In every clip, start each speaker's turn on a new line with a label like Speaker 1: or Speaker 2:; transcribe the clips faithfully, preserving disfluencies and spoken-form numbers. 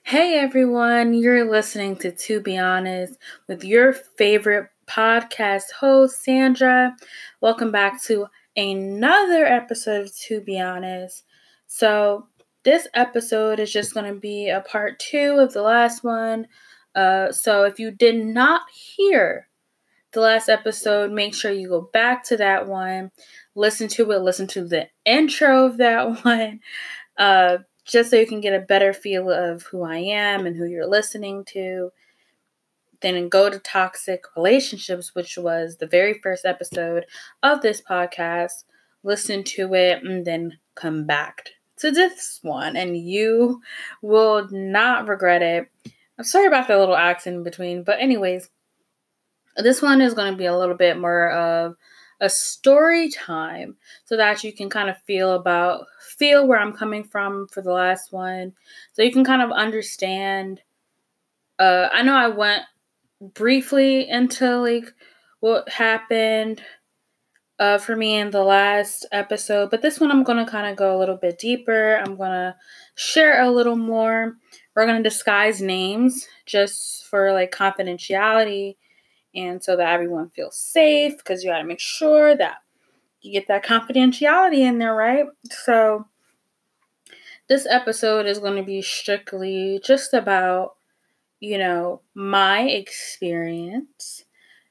Speaker 1: Hey everyone, you're listening to To Be Honest with your favorite podcast host, Sandra. Welcome back to another episode of To Be Honest. So, this episode is just going to be a part two of the last one. Uh, so, if you did not hear the last episode, make sure you go back to that one, listen to it, listen to the intro of that one. Uh, just so you can get a better feel of who I am and who you're listening to. Then go to Toxic Relationships, which was the very first episode of this podcast. Listen to it and then come back to this one, and you will not regret it. I'm sorry about the little accent in between, but anyways, this one is going to be a little bit more of a story time so that you can kind of feel about feel where I'm coming from for the last one, so you can kind of understand. uh I know I went briefly into like what happened uh for me in the last episode, but this one I'm going to kind of go a little bit deeper. I'm going to share a little more. We're going to disguise names just for like confidentiality and so that everyone feels safe, because you got to make sure that you get that confidentiality in there, right? So this episode is going to be strictly just about, you know, my experience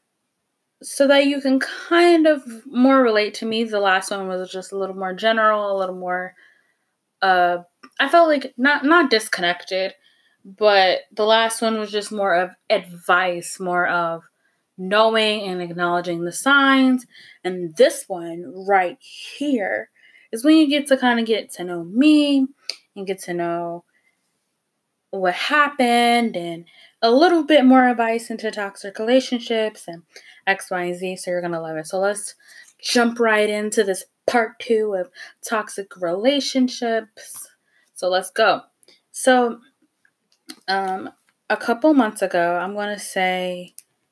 Speaker 1: so that you can kind of more relate to me. The last one was just a little more general, a little more, uh, I felt like not, not disconnected, but the last one was just more of advice, more of knowing and acknowledging the signs. And this one right here is when you get to kind of get to know me and get to know what happened and a little bit more advice into toxic relationships and X, Y, and Z. So you're going to love it. So let's jump right into this part two of toxic relationships. So let's go. So, um, a couple months ago, I'm going to say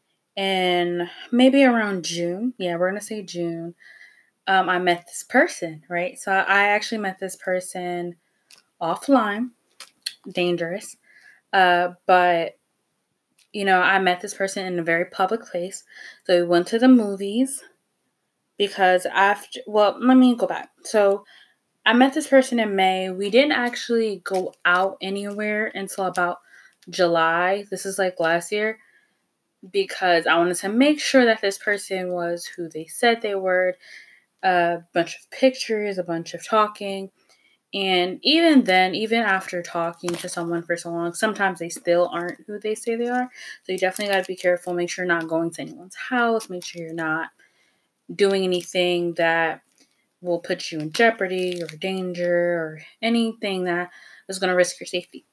Speaker 1: in maybe around June. Yeah, we're going to say June. Um, I met this person, right? So I actually met this person offline. Dangerous. Uh, but, you know, I met this person in a very public place. So we went to the movies because after, well, let me go back. So I met this person in May. We didn't actually go out anywhere until about July. This is like last year, because I wanted to make sure that this person was who they said they were. A bunch of pictures, a bunch of talking. And even then, even after talking to someone for so long, sometimes they still aren't who they say they are. So you definitely got to be careful. Make sure you're not going to anyone's house. Make sure you're not doing anything that will put you in jeopardy or danger or anything that is going to risk your safety.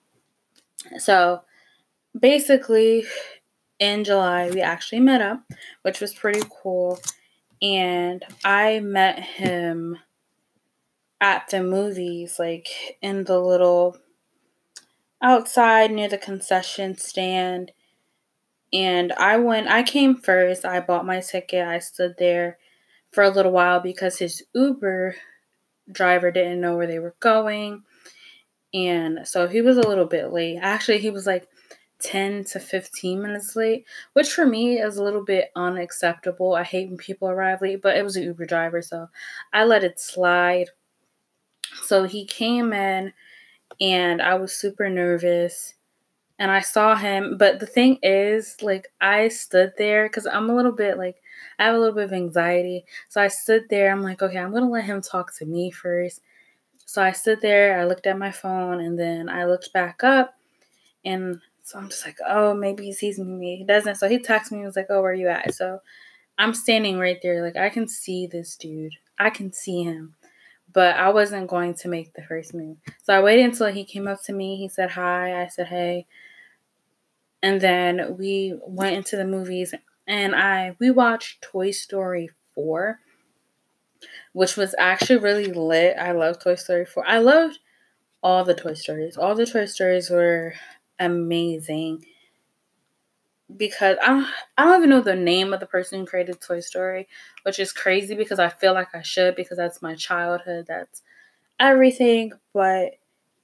Speaker 1: So basically, in July, we actually met up, which was pretty cool. And I met him at the movies, like in the little outside near the concession stand. And I went, I came first. I bought my ticket. I stood there for a little while because his Uber driver didn't know where they were going. And so he was a little bit late. Actually, he was like ten to fifteen minutes late, which for me is a little bit unacceptable. I hate when people arrive late, but it was an Uber driver, so I let it slide. So he came in and I was super nervous and I saw him. But the thing is, like, I stood there because I'm a little bit like, I have a little bit of anxiety. So I stood there. I'm like, okay, I'm going to let him talk to me first. So I stood there, I looked at my phone, and then I looked back up, and so I'm just like, oh, maybe he sees me. He doesn't. So he texted me, he was like, oh, where are you at? So I'm standing right there, like, I can see this dude. I can see him. But I wasn't going to make the first move. So I waited until he came up to me. He said hi. I said hey. And then we went into the movies, and I we watched Toy Story four, which was actually really lit. I love Toy Story four. I loved all the Toy Stories. All the Toy Stories were amazing because I don't, I don't even know the name of the person who created Toy Story, which is crazy because I feel like I should, because that's my childhood. That's everything. But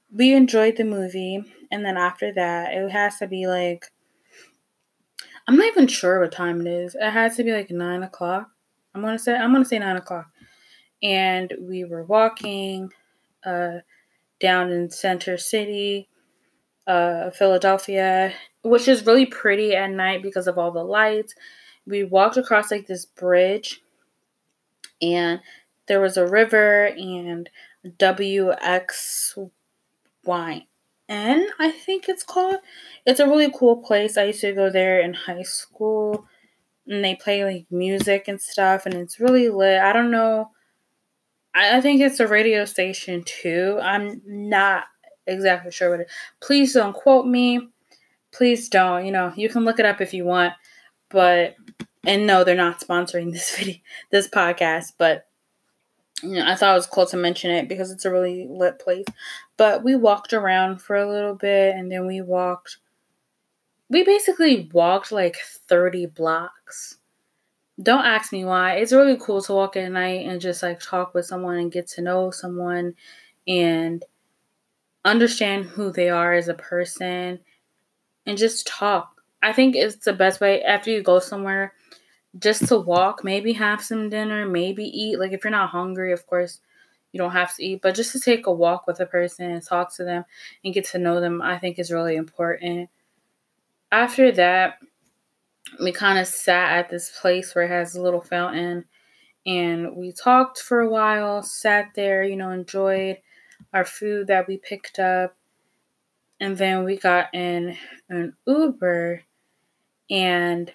Speaker 1: we enjoyed the movie. And then after that, it has to be like, I'm not even sure what time it is. It has to be like nine o'clock. I'm gonna say I'm gonna say nine o'clock. And we were walking uh, down in Center City, uh, Philadelphia, which is really pretty at night because of all the lights. We walked across like this bridge, and there was a river and W X Y N, I think it's called. It's a really cool place. I used to go there in high school, and they play like music and stuff, and it's really lit. I don't know. I, I think it's a radio station too. I'm not exactly sure what it is. Please don't quote me. Please don't. You know, you can look it up if you want, but and no, they're not sponsoring this video, this podcast, but you know, I thought it was cool to mention it because it's a really lit place. But we walked around for a little bit, and then we walked. We basically walked like thirty blocks. Don't ask me why. It's really cool to walk at night and just like talk with someone and get to know someone and understand who they are as a person and just talk. I think it's the best way after you go somewhere just to walk, maybe have some dinner, maybe eat. Like if you're not hungry, of course, you don't have to eat, but just to take a walk with a person and talk to them and get to know them, I think is really important. After that, we kind of sat at this place where it has a little fountain and we talked for a while, sat there, you know, enjoyed our food that we picked up. And then we got in an Uber and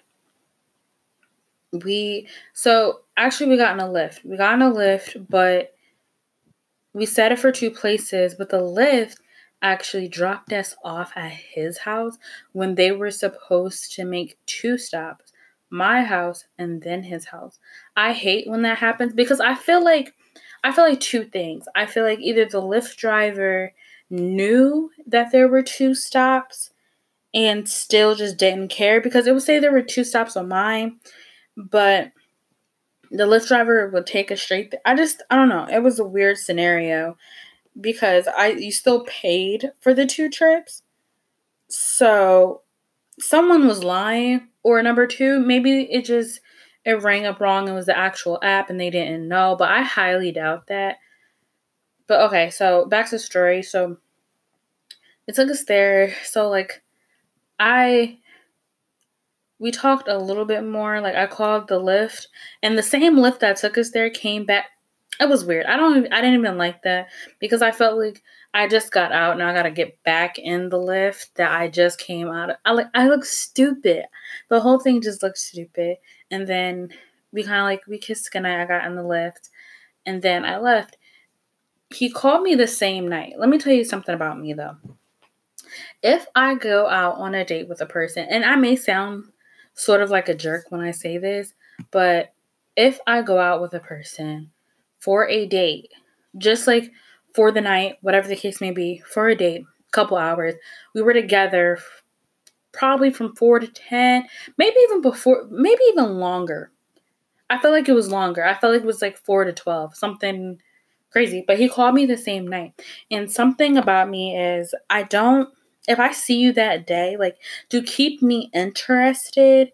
Speaker 1: we, so actually we got in a Lyft. We got in a Lyft, but we set it for two places, but the Lyft actually dropped us off at his house when they were supposed to make two stops, my house and then his house. I hate when that happens because I feel like I feel like two things. I feel like either the Lyft driver knew that there were two stops and still just didn't care, because it would say there were two stops on mine, but the Lyft driver would take us straight th- I just I don't know. It was a weird scenario because I you still paid for the two trips. So someone was lying, or number two, maybe it just it rang up wrong. It was the actual app and they didn't know, but I highly doubt that. But okay, so back to the story. So it took us there. So like I we talked a little bit more. Like I called the Lyft, and the same Lyft that took us there came back. It was weird. I don't. I didn't even like that because I felt like I just got out. Now I gotta get back in the Lyft that I just came out of. I like. I look stupid. The whole thing just looked stupid. And then we kind of like we kissed goodnight. I got in the Lyft, and then I left. He called me the same night. Let me tell you something about me though. If I go out on a date with a person, and I may sound sort of like a jerk when I say this, but if I go out with a person for a date, just like for the night, whatever the case may be, for a date, couple hours, we were together probably from four to ten, maybe even before, maybe even longer. I felt like it was longer. I felt like it was like four to twelve, something crazy. But he called me the same night. And something about me is I don't, if I see you that day, like to keep me interested,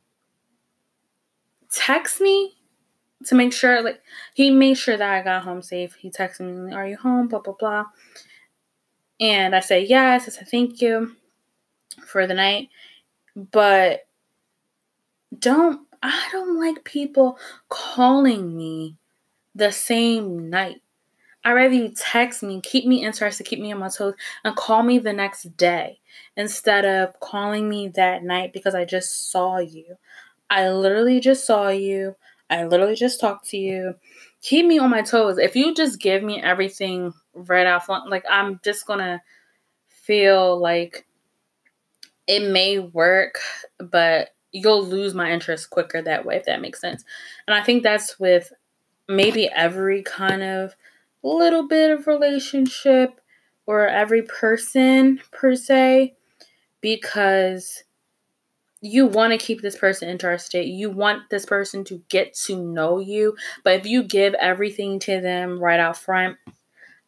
Speaker 1: text me to make sure, like, he made sure that I got home safe. He texted me, are you home? Blah, blah, blah. And I say yes. I said thank you for the night. But don't, I don't like people calling me the same night. I'd rather you text me, keep me interested, keep me on my toes, and call me the next day instead of calling me that night because I just saw you. I literally just saw you. I literally just talked to you. Keep me on my toes. If you just give me everything right off, like I'm just going to feel like it may work, but you'll lose my interest quicker that way, if that makes sense. And I think that's with maybe every kind of little bit of relationship or every person per se, because you want to keep this person interested. You want this person to get to know you. But if you give everything to them right out front,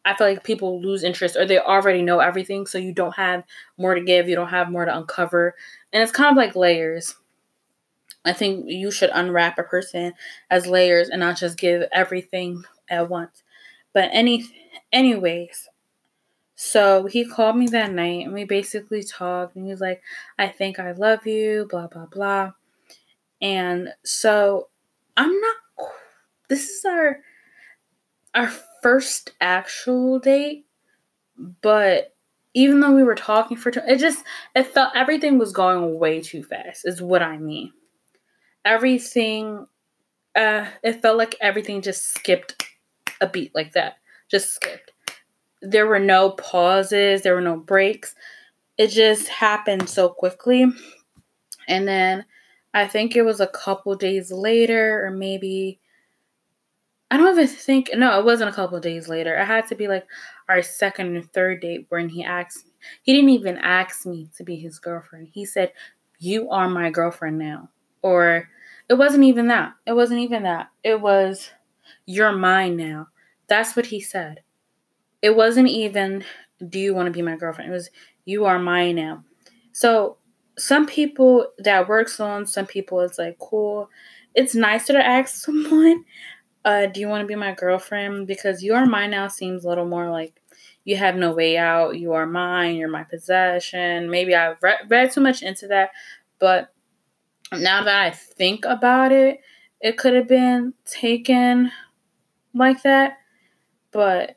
Speaker 1: I feel like people lose interest or they already know everything. So you don't have more to give. You don't have more to uncover. And it's kind of like layers. I think you should unwrap a person as layers and not just give everything at once. But any, anyways, so he called me that night and we basically talked and he was like, I think I love you, blah, blah, blah. And so I'm not, this is our, our first actual date, but even though we were talking for, it just, it felt, everything was going way too fast is what I mean. Everything, uh, it felt like everything just skipped a beat like that. Just skipped. There were no pauses. There were no breaks. It just happened so quickly. And then I think it was a couple days later, or maybe, I don't even think, no, it wasn't a couple days later. It had to be like our second or third date when he asked me. He didn't even ask me to be his girlfriend. He said, you are my girlfriend now. Or it wasn't even that. It wasn't even that. It was, you're mine now. That's what he said. It wasn't even, do you want to be my girlfriend? It was, you are mine now. So some people that works on, some people it's like, cool. It's nicer to ask someone, uh, do you want to be my girlfriend? Because you are mine now seems a little more like you have no way out. You are mine. You're my possession. Maybe I read, read too much into that. But now that I think about it, it could have been taken like that. But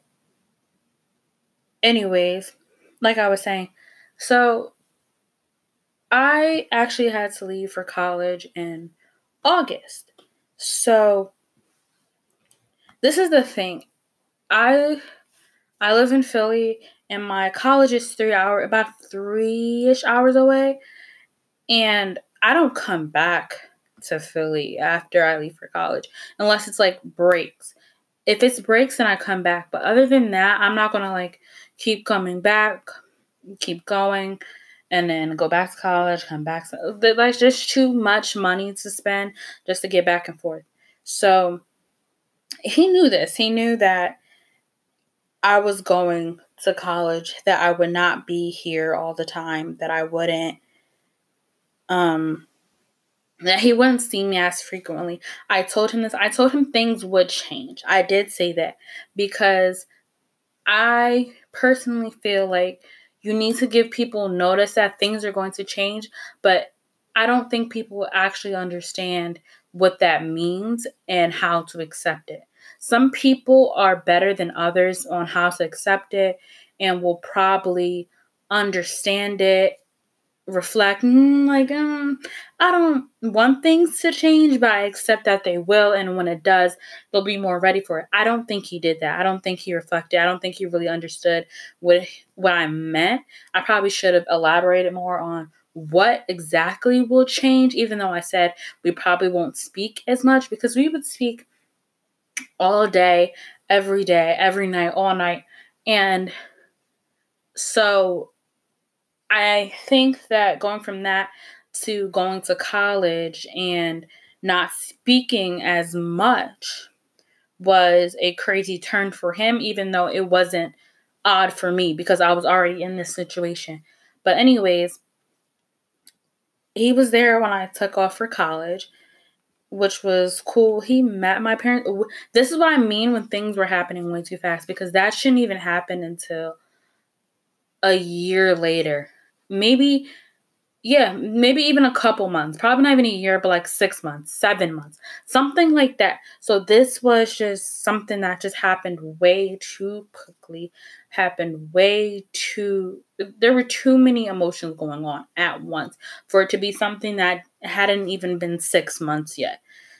Speaker 1: anyways, like I was saying, so I actually had to leave for college in August. So this is the thing. I I live in Philly and my college is three hour about three-ish hours away. And I don't come back to Philly after I leave for college unless it's like breaks. If it's breaks, then I come back. But other than that, I'm not going to like keep coming back, keep going, and then go back to college, come back. There's just too much money to spend just to get back and forth. So he knew this. He knew that I was going to college, that I would not be here all the time, that I wouldn't, um, that he wouldn't see me as frequently. I told him this. I told him things would change. I did say that because I personally feel like you need to give people notice that things are going to change, but I don't think people actually understand what that means and how to accept it. Some people are better than others on how to accept it and will probably understand it, reflect, mm, like, um, I don't want things to change, but I accept that they will. And when it does, they'll be more ready for it. I don't think he did that. I don't think he reflected. I don't think he really understood what, what I meant. I probably should have elaborated more on what exactly will change, even though I said we probably won't speak as much because we would speak all day, every day, every night, all night. And so I think that going from that to going to college and not speaking as much was a crazy turn for him, even though it wasn't odd for me because I was already in this situation. But anyways, he was there when I took off for college, which was cool. He met my parents. This is what I mean when things were happening way too fast because that shouldn't even happen until a year later. Maybe, yeah, maybe even a couple months. Probably not even a year, but like six months, seven months, something like that. So this was just something that just happened way too quickly, happened way too, there were too many emotions going on at once for it to be something that hadn't even been six months yet.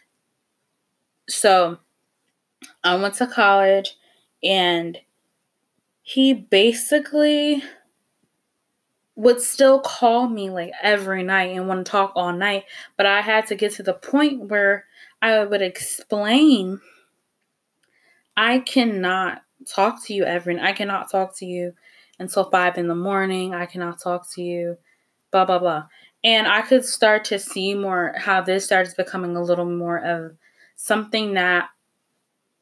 Speaker 1: So I went to college and he basically would still call me like every night and want to talk all night. But I had to get to the point where I would explain, I cannot talk to you every night. I cannot talk to you until five in the morning. I cannot talk to you, blah, blah, blah. And I could start to see more how this starts becoming a little more of something that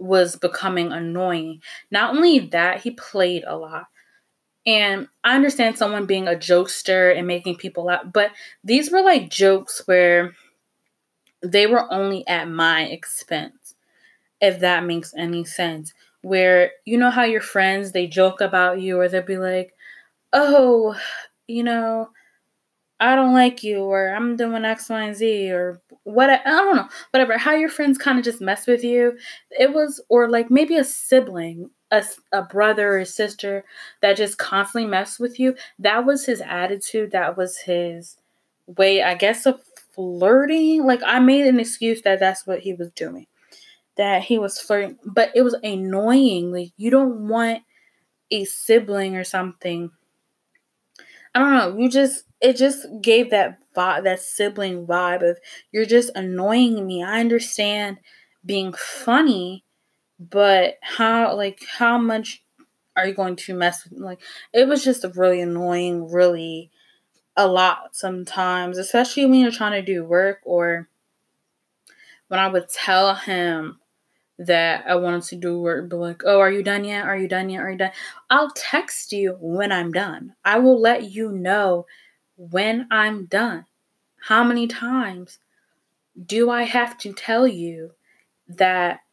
Speaker 1: was becoming annoying. Not only that, he played a lot. And I understand someone being a jokester and making people laugh, but these were like jokes where they were only at my expense, if that makes any sense. Where, you know how your friends, they joke about you, or they'll be like, oh, you know, I don't like you, or I'm doing X, Y, and Z, or what, I don't know, whatever, how your friends kind of just mess with you. It was, or like maybe a sibling, a, a brother or a sister that just constantly messed with you. That was his attitude. That was his way, I guess, of flirting. Like, I made an excuse that that's what he was doing, that he was flirting, but it was annoying. Like, you don't want a sibling or something. I don't know. You just, it just gave that vibe, that sibling vibe of, you're just annoying me. I understand being funny, but how, like, how much are you going to mess with me? Like, it was just really annoying, really a lot sometimes, especially when you're trying to do work, or when I would tell him that I wanted to do work, be like, oh, are you done yet? Are you done yet? Are you done? I'll text you when I'm done. I will let you know when I'm done. How many times do I have to tell you that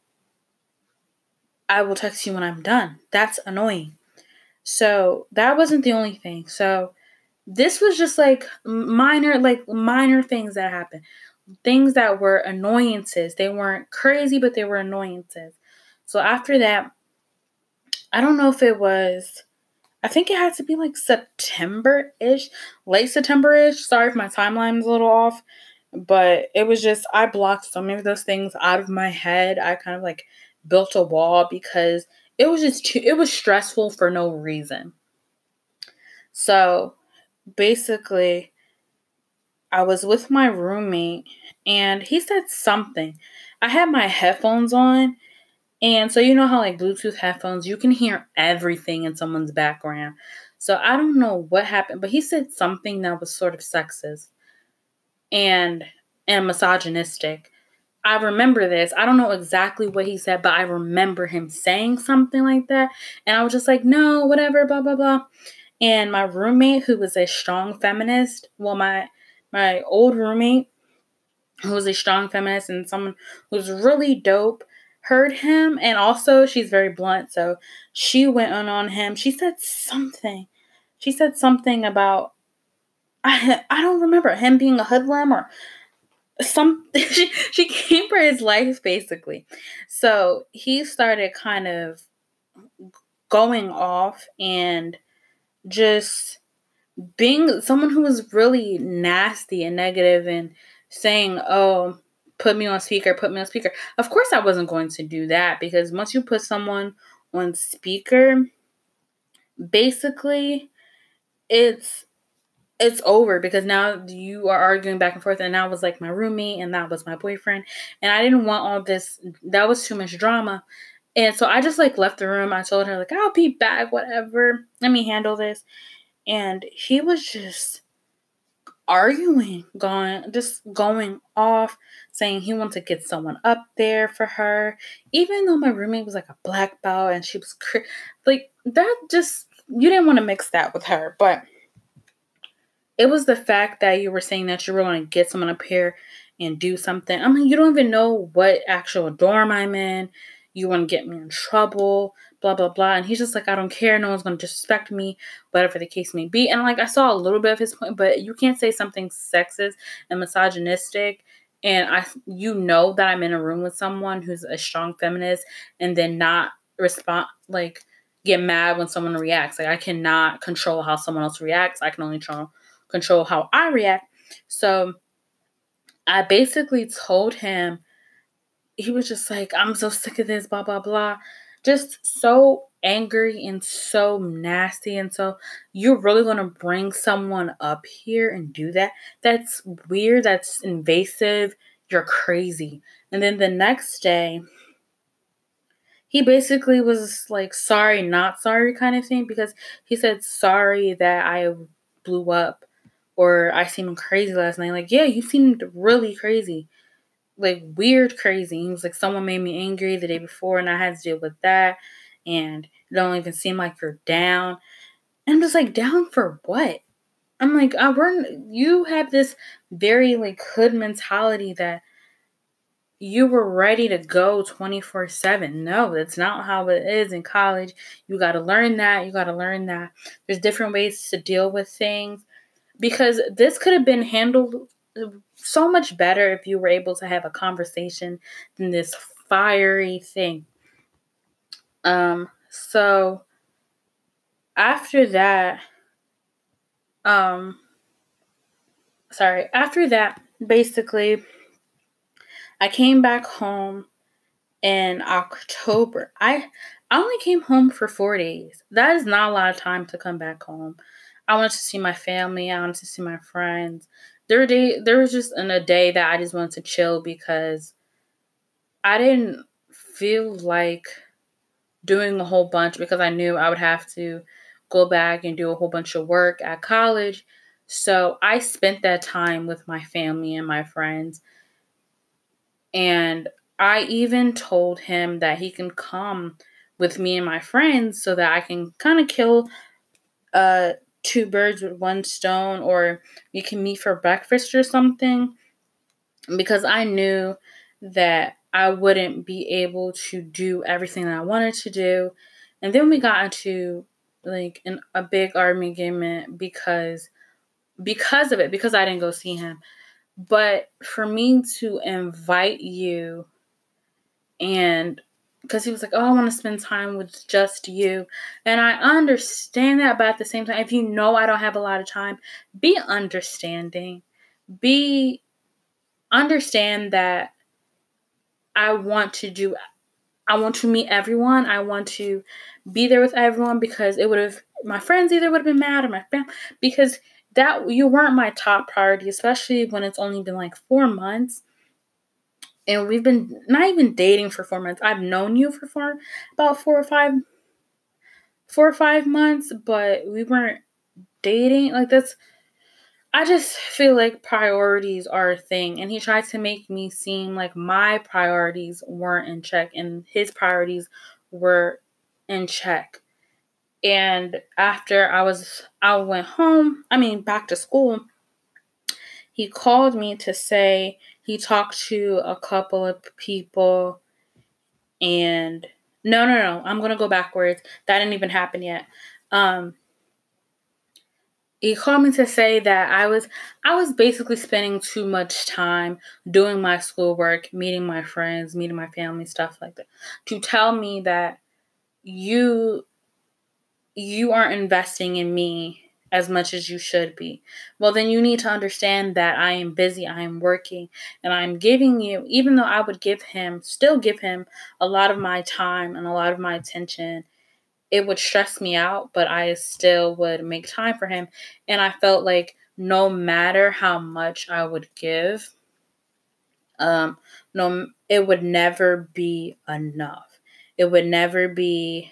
Speaker 1: I will text you when I'm done? That's annoying. So that wasn't the only thing. So this was just like minor, like minor things that happened. Things that were annoyances. They weren't crazy, but they were annoyances. So after that, I don't know if it was, I think it had to be like September-ish, late September-ish. Sorry if my timeline's a little off, but it was just, I blocked so many of those things out of my head. I kind of like built a wall because it was just too, it was stressful for no reason. So basically, I was with my roommate and he said something. I had my headphones on. And so, you know how like Bluetooth headphones, you can hear everything in someone's background. So I don't know what happened, but he said something that was sort of sexist and and misogynistic. I remember this. I don't know exactly what he said, but I remember him saying something like that. And I was just like, no, whatever, blah, blah, blah. And my roommate, who was a strong feminist, well, my my old roommate, who was a strong feminist and someone who's really dope, heard him. And also, she's very blunt, so she went on on him. She said something. She said something about, I, I don't remember, him being a hoodlum or some. she, she came for his life, basically. So he started kind of going off and just being someone who was really nasty and negative and saying, oh, put me on speaker, put me on speaker. Of course I wasn't going to do that, because once you put someone on speaker, basically it's it's over, because now you are arguing back and forth, and that was like my roommate and that was my boyfriend, and I didn't want all this. That was too much drama. And so I just like left the room. I told her like, I'll be back, whatever. Let me handle this. And he was just arguing, going, just going off, saying he wanted to get someone up there for her, even though my roommate was like a black belt and she was cr- like that. Just, you didn't want to mix that with her, but it was the fact that you were saying that you were going to get someone up here and do something. I mean, you don't even know what actual dorm I'm in. You want to get me in trouble, blah, blah, blah. And he's just like, I don't care. No one's going to disrespect me, whatever the case may be. And like, I saw a little bit of his point, but you can't say something sexist and misogynistic. And I, you know that I'm in a room with someone who's a strong feminist, and then not respond, like get mad when someone reacts. Like, I cannot control how someone else reacts. I can only control control how I react. So I basically told him, he was just like, I'm so sick of this, blah, blah, blah. Just so angry and so nasty. And so, you're really going to bring someone up here and do that? That's weird. That's invasive. You're crazy. And then the next day, he basically was like, sorry, not sorry kind of thing, because he said, sorry that I blew up, or I seemed crazy last night. Like, yeah, you seemed really crazy. like weird, crazy. He was like, someone made me angry the day before and I had to deal with that. And it don't even seem like you're down. And I'm just like, down for what? I'm like, I weren't, you have this very like hood mentality that you were ready to go twenty-four seven. No, that's not how it is in college. You got to learn that. You got to learn that there's different ways to deal with things, because this could have been handled so much better if you were able to have a conversation than this fiery thing. Um, so after that, um, sorry, after that, basically, I came back home in October. I I only came home for four days. That is not a lot of time to come back home. I wanted to see my family. I wanted to see my friends. There were day, there was just in a day that I just wanted to chill because I didn't feel like doing a whole bunch, because I knew I would have to go back and do a whole bunch of work at college. So I spent that time with my family and my friends. And I even told him that he can come with me and my friends so that I can kind of kill uh, two birds with one stone, or we can meet for breakfast or something, because I knew that I wouldn't be able to do everything that I wanted to do. And then we got into like an, a big argument because because of it, because I didn't go see him. But for me to invite you, and because he was like, oh, I want to spend time with just you. And I understand that, but at the same time, if you know I don't have a lot of time, be understanding. Be understand that I want to do, I want to meet everyone. I want to be there with everyone, because it would have, my friends either would have been mad or my family, because that you weren't my top priority, especially when it's only been like four months. And we've been not even dating for four months. I've known you for four, about four or five, four or five months, but we weren't dating. Like that's, I just feel like priorities are a thing. And he tried to make me seem like my priorities weren't in check and his priorities were in check. And after I was, I went home, I mean, back to school, he called me to say he talked to a couple of people. And no, no, no, I'm going to go backwards. That didn't even happen yet. Um, he called me to say that I was, I was basically spending too much time doing my schoolwork, meeting my friends, meeting my family, stuff like that, to tell me that you, you aren't investing in me as much as you should be. Well, then you need to understand that I am busy, I am working, and I'm giving you, even though I would give him, still give him a lot of my time and a lot of my attention, it would stress me out, but I still would make time for him. And I felt like no matter how much I would give, um, no, it would never be enough. It would never be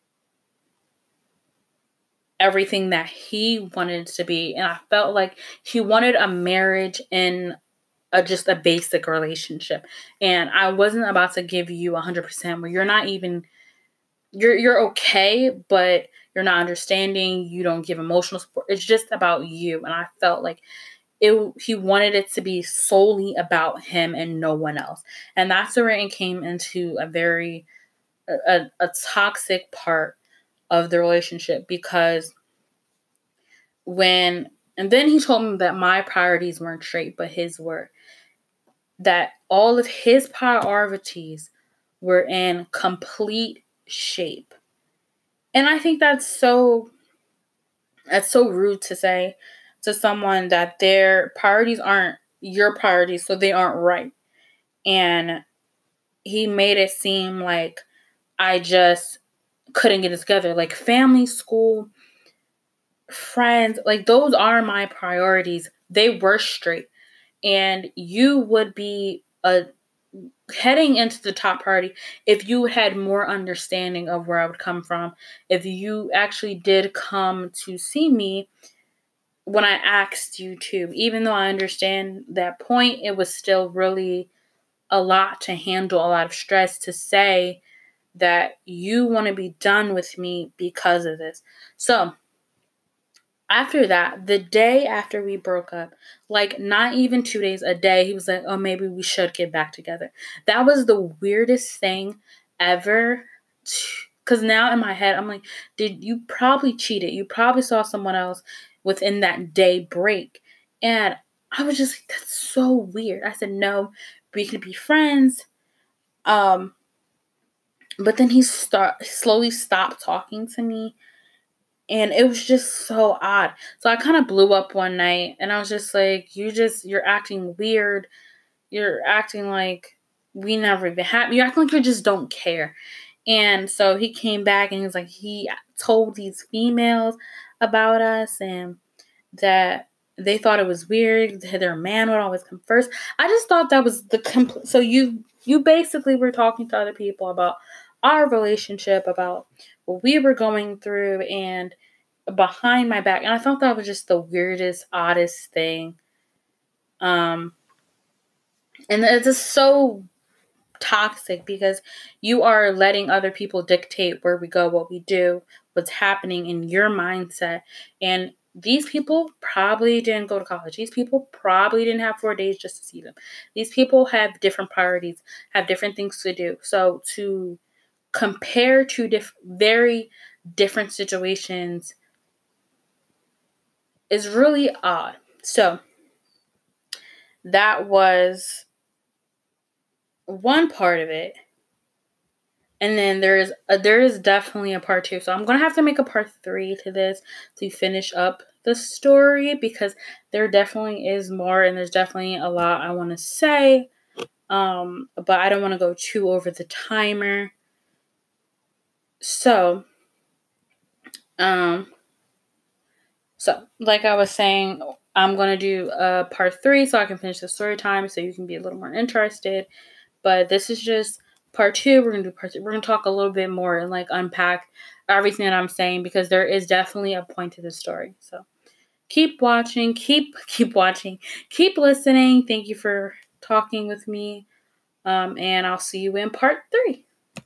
Speaker 1: everything that he wanted to be. And I felt like he wanted a marriage in a, just a basic relationship. And I wasn't about to give you one hundred percent where you're not even, you're you're okay, but you're not understanding. You don't give emotional support. It's just about you. And I felt like it, he wanted it to be solely about him and no one else. And that's where it came into a very, a, a toxic part of the relationship, because when, and then he told me that my priorities weren't straight, but his were, that all of his priorities were in complete shape. And I think that's so, that's so rude to say to someone that their priorities aren't your priorities, so they aren't right. And he made it seem like I just couldn't get it together. Like family, school, friends, like those are my priorities. They were straight. And you would be a heading into the top priority if you had more understanding of where I would come from. If you actually did come to see me when I asked you to, even though I understand that point, it was still really a lot to handle, a lot of stress to say that you want to be done with me because of this. So after that, the day after we broke up, like not even two days, a day, he was like, oh, maybe we should get back together. That was the weirdest thing ever. Because now in my head, I'm like, did you probably cheated? You probably saw someone else within that day break. And I was just like, that's so weird. I said, no, we could be friends. Um, but then he start slowly stopped talking to me. And it was just so odd. So I kind of blew up one night and I was just like, you just, you're acting weird. You're acting like we never even had, you acting like you just don't care. And so he came back and he was like, he told these females about us and that they thought it was weird that their man would always come first. I just thought that was the complete, so you, you basically were talking to other people about our relationship, about what we were going through and behind my back. And I thought that was just the weirdest, oddest thing. Um, and it's just so toxic because you are letting other people dictate where we go, what we do, what's happening in your mindset. And these people probably didn't go to college. These people probably didn't have four days just to see them. These people have different priorities, have different things to do. So to compare two diff- very different situations is really odd. So that was one part of it. And then there's a, there is definitely a part two. So I'm going to have to make a part three to this to finish up the story because there definitely is more and there's definitely a lot I want to say. Um, but I don't want to go too over the timer. So, um, so like I was saying, I'm going to do a part three so I can finish the story time so you can be a little more interested. But this is just part two. We're going to do part two. We're going to talk a little bit more and like unpack everything that I'm saying because there is definitely a point to this story. So keep watching, keep, keep watching, keep listening. Thank you for talking with me. Um, and I'll see you in part three.